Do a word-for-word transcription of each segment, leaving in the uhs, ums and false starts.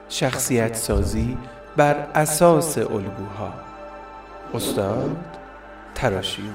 شخصیت سازی بر اساس الگوها. استاد تراشیون.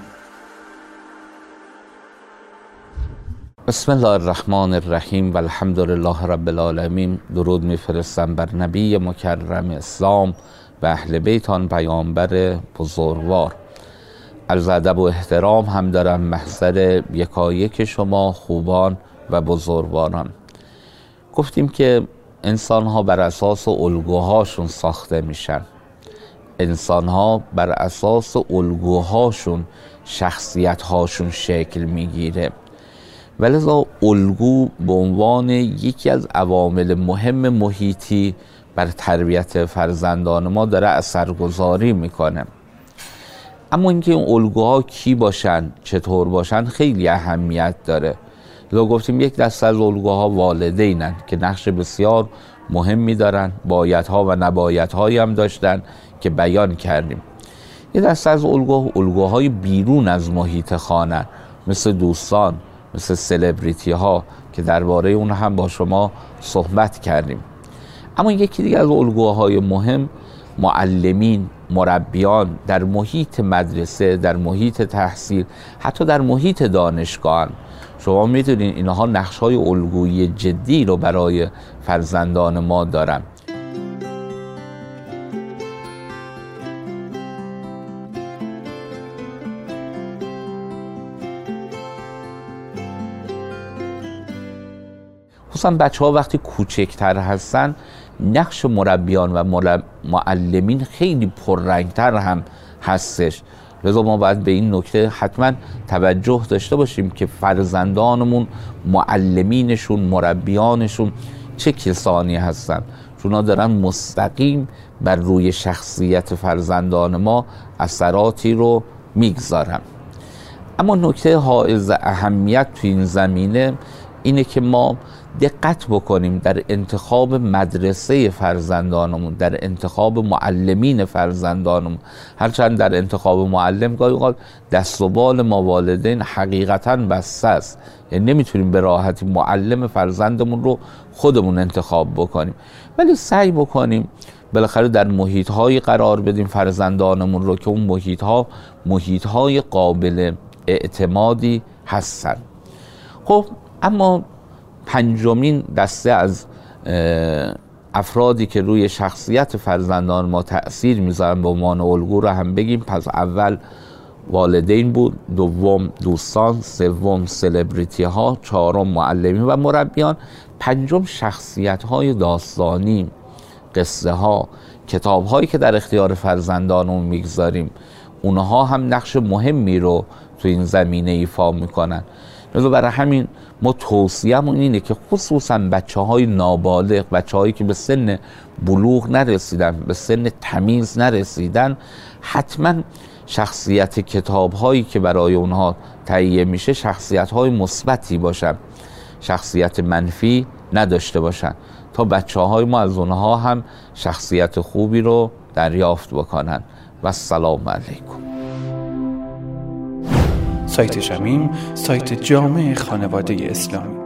بسم الله الرحمن الرحیم و الحمد لله رب العالمین. درود میفرستم بر نبی مکرم اسلام و اهل بیت آن پیامبر بزرگوار. عرض ادب و احترام هم دارم محضر یکایک شما خوبان و بزرگواران. گفتیم که انسان ها بر اساس الگوهاشون ساخته میشن. انسان ها بر اساس الگوهاشون شخصیت هاشون شکل میگیره. ولذا الگو به عنوان یکی از عوامل مهم محیطی بر تربیت فرزندان ما داره اثرگذاری میکنه. اما اینکه این الگوها کی باشن، چطور باشن، خیلی اهمیت داره. لذا گفتیم یک دسته از الگوها والدینن که نقش بسیار مهمی دارن، بایدها و نبایدهایی هم داشتن که بیان کردیم. یک دسته از الگوها الگوهای بیرون از محیط خانه، مثل دوستان، مثل سلبریتی ها که درباره اون هم با شما صحبت کردیم. اما یکی دیگه از الگوهای مهم معلمین، مربیان در محیط مدرسه، در محیط تحصیل، حتی در محیط دانشگاه. شما میدونین اینها نقش‌های الگویی جدی رو برای فرزندان ما دارن. خصوصا بچه ها وقتی کوچکتر هستن، نقش مربیان و معلمین خیلی پررنگتر هم هستش. لذا ما باید به این نکته حتما توجه داشته باشیم که فرزندانمون معلمینشون، مربیانشون چه کسانی هستن، چون اونا دارن مستقیم بر روی شخصیت فرزندان ما اثراتی رو میگذارن. اما نکته حائز اهمیت تو این زمینه اینه که ما دقت بکنیم در انتخاب مدرسه فرزندانمون، در انتخاب معلمین فرزندانمون. هرچند در انتخاب معلم گاهی اوقات دست و بال ما والدین حقیقتاً بسته است، یعنی نمیتونیم به راحتی معلم فرزندمون رو خودمون انتخاب بکنیم، ولی سعی بکنیم بالاخره در محیط‌های قرار بدیم فرزندانمون رو که اون محیط‌ها محیط‌های قابل اعتمادی هستن. خب اما پنجمین دسته از افرادی که روی شخصیت فرزندان ما تأثیر میذارن به عنوان الگو رو هم بگیم. پس اول والدین بود، دوم دوستان، سوم سلبریتی ها، چهارم معلمین و مربیان، پنجم شخصیت های داستانی، قصه ها، کتاب هایی که در اختیار فرزندانمون میگذاریم. اونها هم نقش مهمی رو تو این زمینه ایفا میکنن. لذا برای همین ما توصیه‌مون اینه که خصوصا بچه‌های نابالغ، بچه‌هایی که به سن بلوغ نرسیدن، به سن تمیز نرسیدن، حتما شخصیت کتاب‌هایی که برای اونها تهیه میشه شخصیت‌های مثبتی باشن، شخصیت منفی نداشته باشن، تا بچه‌های ما از اونها هم شخصیت خوبی رو دریافت بکنن. و السلام علیکم. سایت شمیم، سایت جامع خانواده اسلامی.